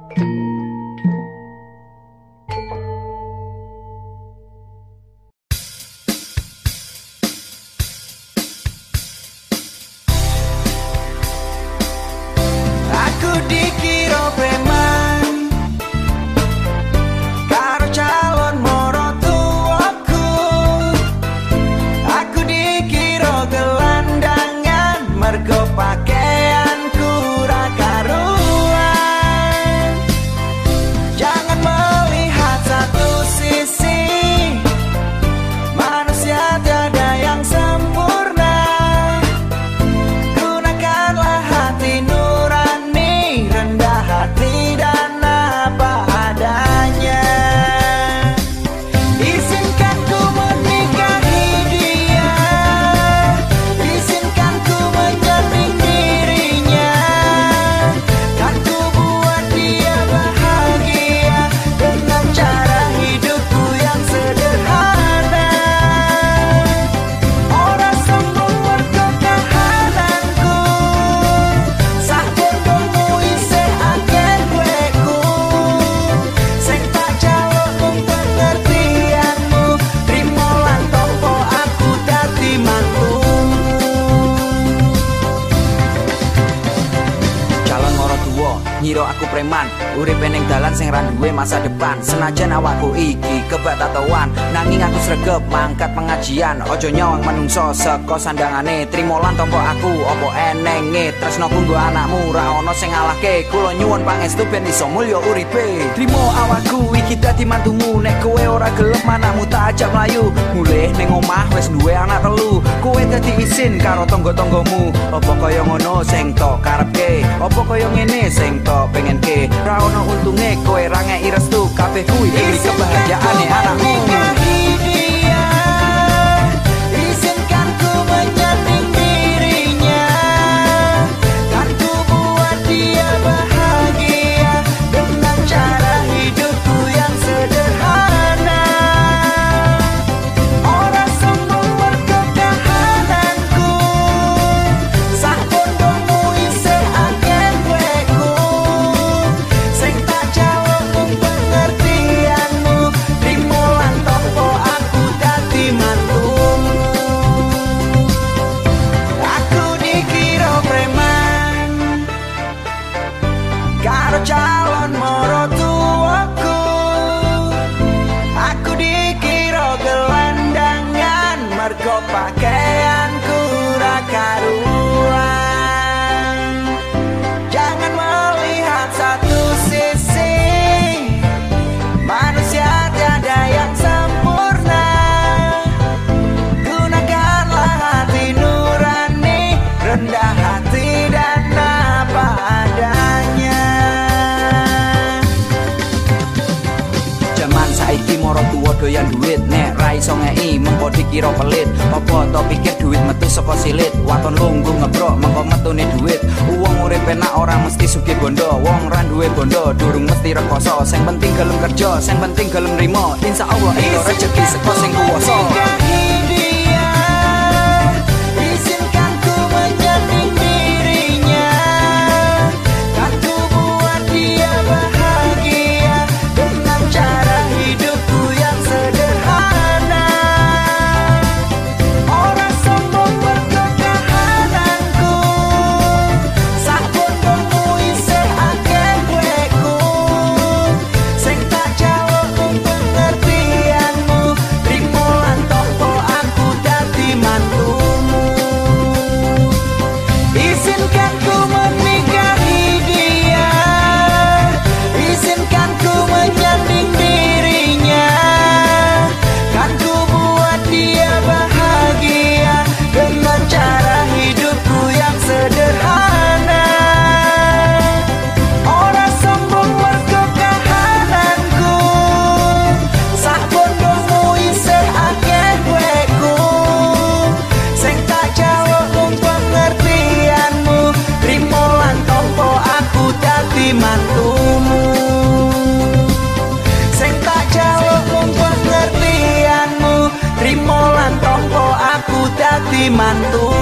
Nyiro aku preman, urip ning dalan sing ra duwe masa depan. Senajan awakku iki kebak tatoan, nanging aku sregep mangkat pengajian. Ojo nyawang menungso saka sandangane, trimo lan tompo aku opo enenge. Tresnoku nggo anakmu ra ono sing ngalahke, kula nyuwun pangestu ben iso mulya uripe. Trimo awakku iki dadi mantumu, nek kowe ora gelem anakmu tak ajak mlayu. Mulih ning omah wis duwe anak telu, kowe dadi isin karo tangga-tanggamu. Apa kaya ngono sing tok karepke, apa kaya ngene sing tok pengenke. Ra ono untunge kowe ra ngeki restu, kabeh kuwi demi kebahagiaane anakmu. Calon morotuaku, aku dikira gelandangan, mergo pakaianku ra karuan. Jangan melihat satu sisi, manusia tiada yang sempurna. Gunakanlah hati nurani, rendah hati dan apa adanya. Saiki moro tuwa doyan duit, nek ra iso ngeki mengko dikira pelit. Apa to pikir duit metu saka silit, waton lungguh ngebrok mengko metune duit. Wong urip enak ora mesti sugih bondo, wong ra duwe bondo durung mesti rekoso. Sing penting gelem kerja, sing penting gelem nrimo, insyaallah ento rezeki saka sing kuwasa. Mantumu sing tak jawab mung pengertianmu, trimo lan tompo aku dadi mantu.